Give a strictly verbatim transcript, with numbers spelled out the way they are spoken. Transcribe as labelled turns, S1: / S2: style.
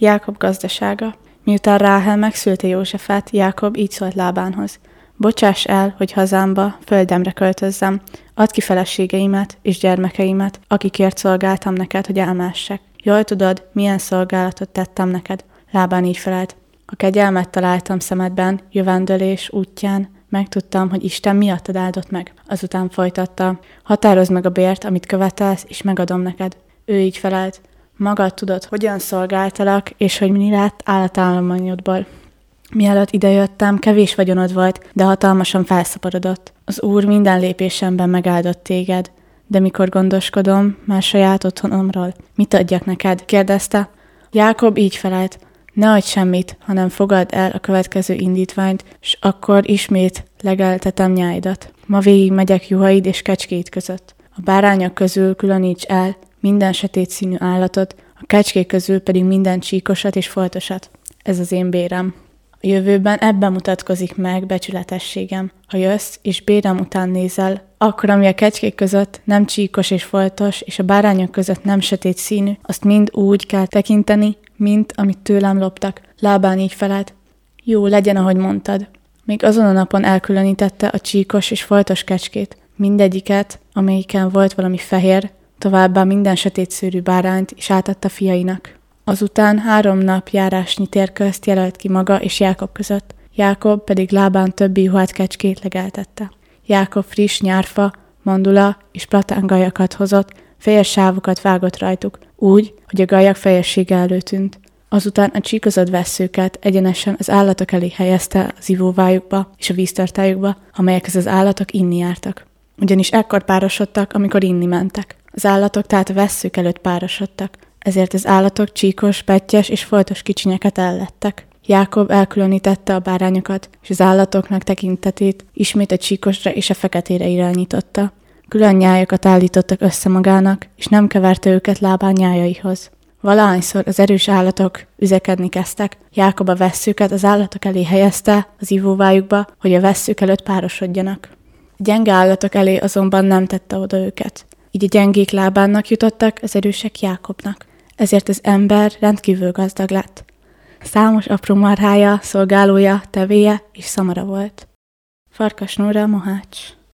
S1: Jákob gazdasága. Miután Ráhel megszülte Józsefet, Jákob így szólt Lábánhoz: Bocsáss el, hogy hazámba, földemre költözzem, add ki feleségeimet és gyermekeimet, akikért szolgáltam neked, hogy elmessek. Jól tudod, milyen szolgálatot tettem neked. Lábán így felelt: A kegyelmet találtam szemedben, jövendőlés útján, megtudtam, hogy Isten miattad áldott meg. Azután folytatta: Határozd meg a bért, amit követelsz, és megadom neked. Ő így felelt: Magad tudod, hogyan szolgáltalak, és hogy mi lett állatállományodból. Mielőtt idejöttem, kevés vagyonod volt, de hatalmasan felszaporodott. Az Úr minden lépésemben megáldott téged, de mikor gondoskodom már saját otthonomról, mit adjak neked? Kérdezte. Jákob így felelt: Ne adj semmit, hanem fogadd el a következő indítványt, s akkor ismét legeltetem nyáidat. Ma végig megyek juhaid és kecskéid között. A bárányok közül különíts el minden sötét színű állatot, a kecskék közül pedig minden csíkosat és foltosat. Ez az én bérem. A jövőben ebben mutatkozik meg becsületességem. Ha jössz és bérem után nézel, akkor ami a kecskék között nem csíkos és foltos, és a bárányok között nem sötét színű, azt mind úgy kell tekinteni, mint amit tőlem loptak. Lábán így felelt: Jó, legyen, ahogy mondtad. Még azon a napon elkülönítette a csíkos és foltos kecskét, mindegyiket, amelyiken volt valami fehér, továbbá minden sötét szőrű bárányt, és átadta fiainak. Azután három nap járásnyi tér közt jelölt ki maga és Jákob között, Jákob pedig Lábán többi juhát kecskét legeltette. Jákob friss nyárfa, mandula és platángajakat hozott, fejes sávokat vágott rajtuk, úgy, hogy a gajak fejessége előtűnt. Azután a csíkozott vesszőket egyenesen az állatok elé helyezte az ivóvájukba és a víztartályukba, amelyekhez az állatok inni jártak. Ugyanis ekkor párosodtak, amikor inni mentek. Az állatok tehát a vesszők előtt párosodtak, ezért az állatok csíkos, pettyes és foltos kicsinyeket ellettek. Jákob elkülönítette a bárányokat, és az állatoknak tekintetét ismét a csíkosra és a feketére irányította. Külön nyájakat állítottak össze magának, és nem keverte őket Lábán nyájaihoz. Valahányszor az erős állatok üzekedni kezdtek, Jákob a vesszőket az állatok elé helyezte az ivóvájukba, hogy a vesszők előtt párosodjanak. A gyenge állatok elé azonban nem tette oda őket. Így a gyengék Lábánnak jutottak, az erősek Jákobnak. Ezért az ember rendkívül gazdag lett. Számos apró marhája, szolgálója, tevéje és szamara volt. Farkas Nóra, Mohács.